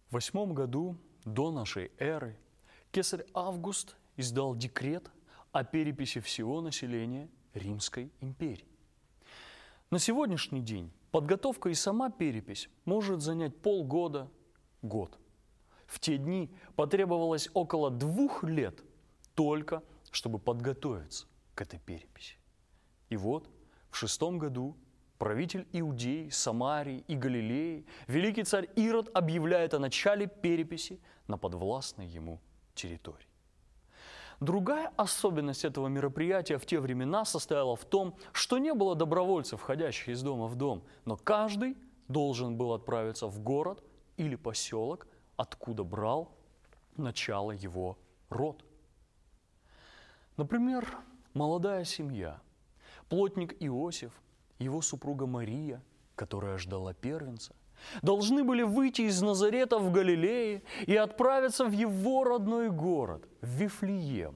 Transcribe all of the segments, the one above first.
В 8 году до нашей эры кесарь Август издал декрет о переписи всего населения Римской империи. На сегодняшний день подготовка и сама перепись может занять полгода, год. В те дни потребовалось около 2 лет только, чтобы подготовиться к этой переписи. И вот в 6 году правитель Иудеи, Самарии и Галилеи, великий царь Ирод объявляет о начале переписи на подвластной ему территории. Другая особенность этого мероприятия в те времена состояла в том, что не было добровольцев, ходящих из дома в дом, но каждый должен был отправиться в город или поселок, откуда брал начало его род. Например, молодая семья, плотник Иосиф, его супруга Мария, которая ждала первенца, должны были выйти из Назарета в Галилее и отправиться в его родной город, в Вифлеем.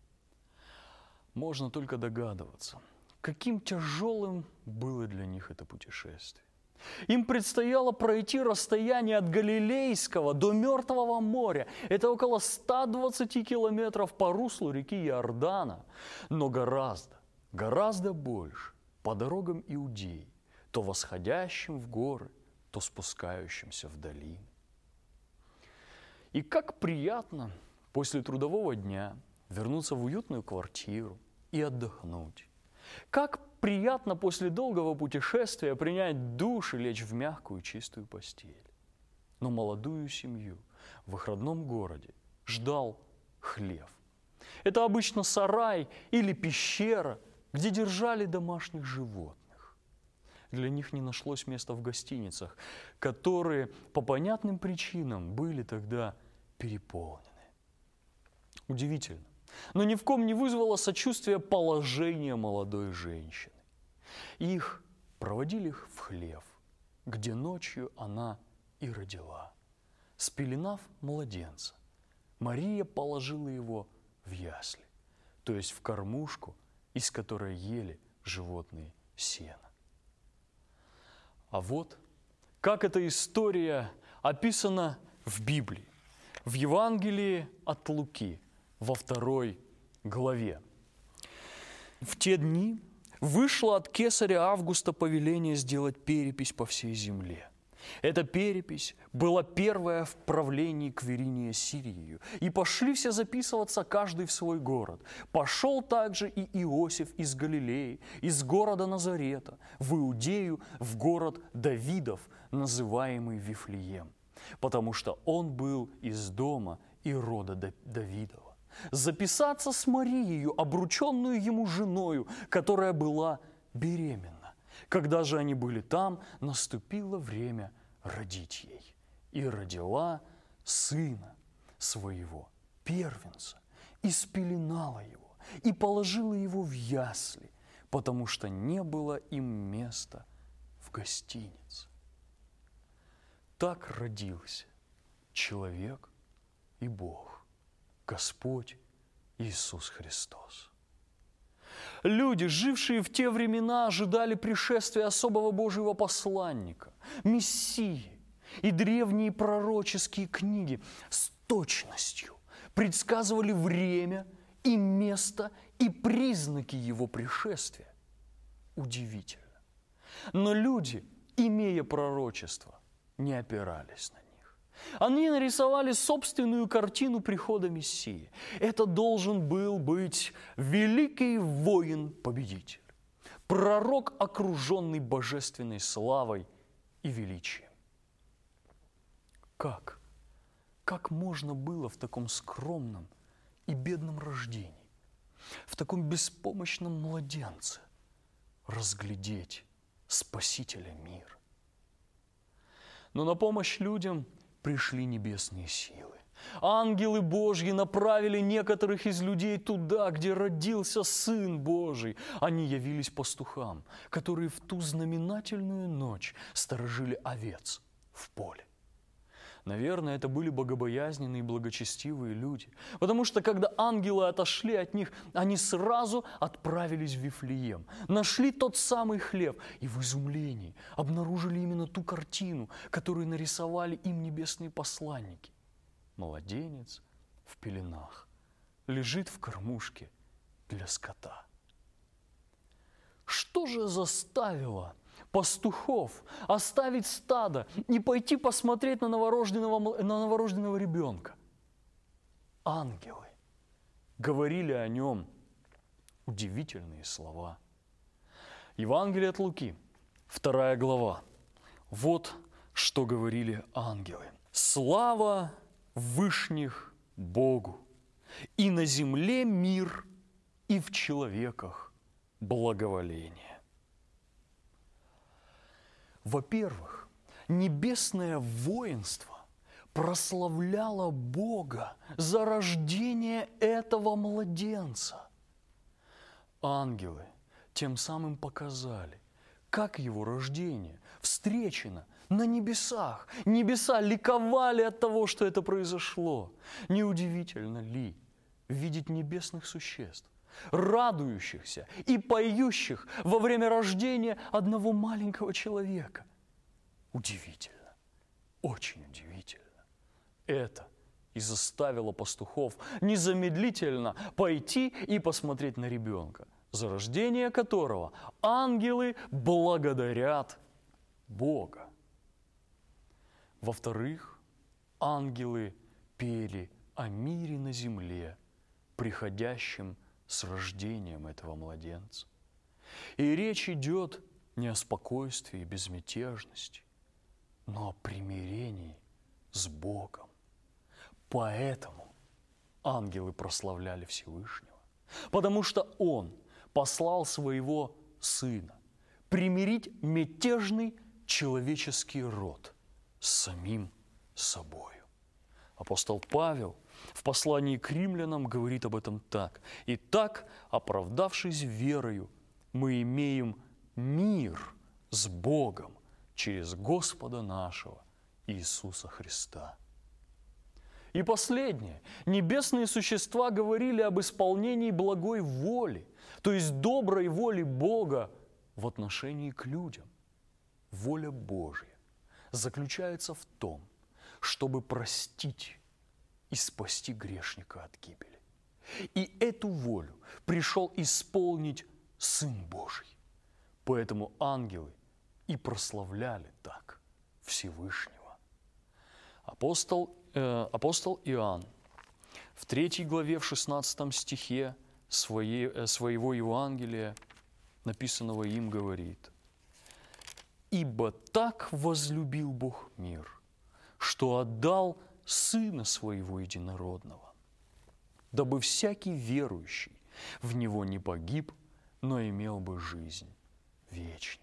Можно только догадываться, каким тяжелым было для них это путешествие. Им предстояло пройти расстояние от Галилейского до Мертвого моря. Это около 120 километров по руслу реки Иордана, но гораздо больше по дорогам Иудеи, то восходящим в горы, то спускающимся в долины. И как приятно после трудового дня вернуться в уютную квартиру и отдохнуть. Как приятно после долгого путешествия принять душ и лечь в мягкую чистую постель. Но молодую семью в их родном городе ждал хлев. Это обычно сарай или пещера, где держали домашних животных. Для них не нашлось места в гостиницах, которые по понятным причинам были тогда переполнены. Удивительно, но ни в ком не вызвало сочувствия положение молодой женщины. Их проводили в хлев, где ночью она и родила. Спеленав младенца, Мария положила его в ясли, то есть в кормушку, из которой ели животные сено. А вот как эта история описана в Библии, в Евангелии от Луки, во 2 главе. В те дни вышло от кесаря Августа повеление сделать перепись по всей земле. Эта перепись была первая в правлении Квириния Сирию. И пошли все записываться, каждый в свой город. Пошел также и Иосиф из Галилеи, из города Назарета, в Иудею, в город Давидов, называемый Вифлеем, потому что он был из дома и рода Давидова. Записаться с Марией, обрученную ему женою, которая была беременна. Когда же они были там, наступило время родить ей. И родила сына своего, первенца, и спеленала его, и положила его в ясли, потому что не было им места в гостинице. Так родился человек и Бог, Господь Иисус Христос. Люди, жившие в те времена, ожидали пришествия особого Божьего посланника, Мессии, и древние пророческие книги с точностью предсказывали время и место и признаки его пришествия. Удивительно. Но люди, имея пророчество, не опирались на них. Они нарисовали собственную картину прихода Мессии. Это должен был быть великий воин-победитель, пророк, окруженный божественной славой и величием. Как можно было в таком скромном и бедном рождении, в таком беспомощном младенце разглядеть Спасителя мира? Но на помощь людям пришли небесные силы. Ангелы Божьи направили некоторых из людей туда, где родился Сын Божий. Они явились пастухам, которые в ту знаменательную ночь сторожили овец в поле. Наверное, это были богобоязненные и благочестивые люди. Потому что, когда ангелы отошли от них, они сразу отправились в Вифлеем. Нашли тот самый хлеб и в изумлении обнаружили именно ту картину, которую нарисовали им небесные посланники. Младенец в пеленах лежит в кормушке для скота. Что же заставило пастухов оставить стадо и пойти посмотреть на новорожденного ребенка? Ангелы говорили о нем удивительные слова. Евангелие от Луки, 2 глава. Вот что говорили ангелы. «Слава вышних Богу, и на земле мир, и в человеках благоволение». Во-первых, небесное воинство прославляло Бога за рождение этого младенца. Ангелы тем самым показали, как его рождение встречено на небесах. Небеса ликовали от того, что это произошло. Неудивительно ли видеть небесных существ, радующихся и поющих во время рождения одного маленького человека? Удивительно, очень удивительно. Это и заставило пастухов незамедлительно пойти и посмотреть на ребенка, за рождение которого ангелы благодарят Бога. Во-вторых, ангелы пели о мире на земле, приходящем с рождением этого младенца. И речь идет не о спокойствии и безмятежности, но о примирении с Богом. Поэтому ангелы прославляли Всевышнего, потому что Он послал Своего Сына примирить мятежный человеческий род с самим собою. Апостол Павел в послании к римлянам говорит об этом так. «Итак, оправдавшись верою, мы имеем мир с Богом через Господа нашего Иисуса Христа». И последнее. Небесные существа говорили об исполнении благой воли, то есть доброй воли Бога в отношении к людям. Воля Божья заключается в том, чтобы простить и спасти грешника от гибели. И эту волю пришел исполнить Сын Божий. Поэтому ангелы и прославляли так Всевышнего. Апостол Иоанн в 3 главе, в 16 стихе своего Евангелия, написанного им, говорит: «Ибо так возлюбил Бог мир, что отдал Сына Своего Единородного, дабы всякий верующий в Него не погиб, но имел бы жизнь вечную».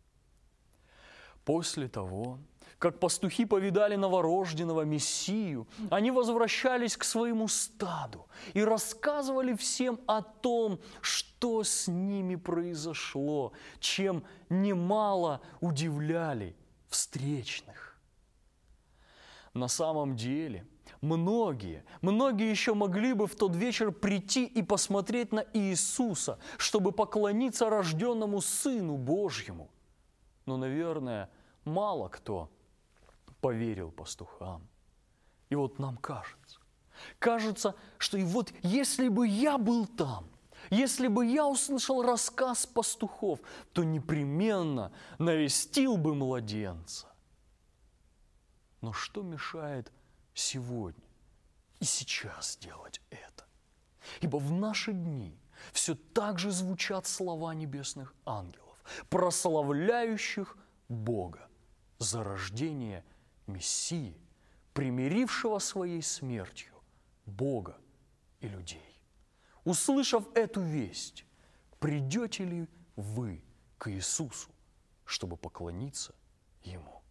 После того, как пастухи повидали новорожденного Мессию, они возвращались к своему стаду и рассказывали всем о том, что с ними произошло, чем немало удивляли встречных. На самом деле, многие еще могли бы в тот вечер прийти и посмотреть на Иисуса, чтобы поклониться рожденному Сыну Божьему. Но, наверное, мало кто поверил пастухам. И вот нам кажется, что и вот если бы я был там, если бы я услышал рассказ пастухов, то непременно навестил бы младенца. Но что мешает сегодня и сейчас делать это? Ибо в наши дни все так же звучат слова небесных ангелов, прославляющих Бога за рождение Мессии, примирившего своей смертью Бога и людей. Услышав эту весть, придете ли вы к Иисусу, чтобы поклониться Ему?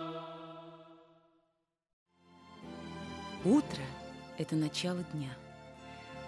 Утро – это начало дня.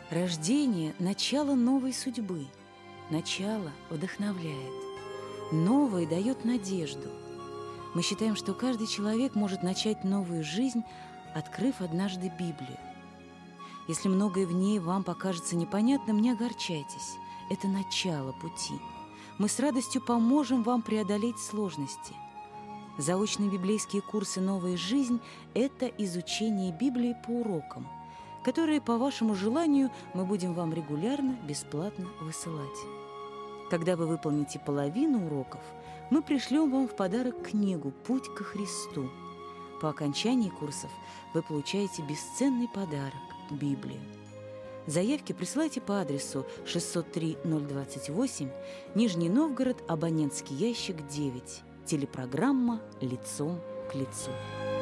Рождение – начало новой судьбы. Начало вдохновляет. Новое дает надежду. Мы считаем, что каждый человек может начать новую жизнь, открыв однажды Библию. Если многое в ней вам покажется непонятным, не огорчайтесь. Это начало пути. Мы с радостью поможем вам преодолеть сложности. Заочные библейские курсы «Новая жизнь» – это изучение Библии по урокам, которые, по вашему желанию, мы будем вам регулярно, бесплатно высылать. Когда вы выполните половину уроков, мы пришлем вам в подарок книгу «Путь ко Христу». По окончании курсов вы получаете бесценный подарок – Библию. Заявки присылайте по адресу 603-028, Нижний Новгород, абонентский ящик 9. Телепрограмма «Лицом к лицу».